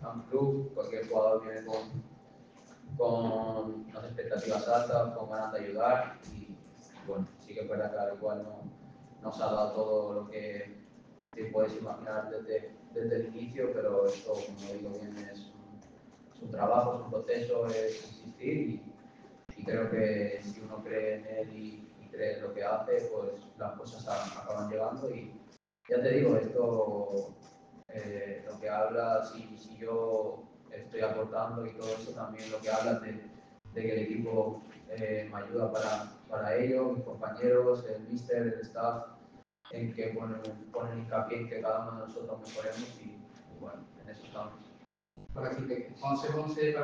a un club, cualquier jugador viene con unas expectativas altas, con ganas de ayudar y bueno, sí que es verdad que al igual no se ha dado todo lo que te puedes imaginar desde el inicio, pero esto, como digo bien, es un trabajo, es un proceso, es insistir y creo que si uno cree en él y cree en lo que hace, pues las cosas acaban llegando y ya te digo, esto, lo que habla, si yo estoy aportando y todo eso también lo que habla de que el equipo me ayuda para ello, mis compañeros, el míster, el staff, en que ponen hincapié en que cada uno de nosotros mejoremos y bueno, en eso estamos. Para que te 11-11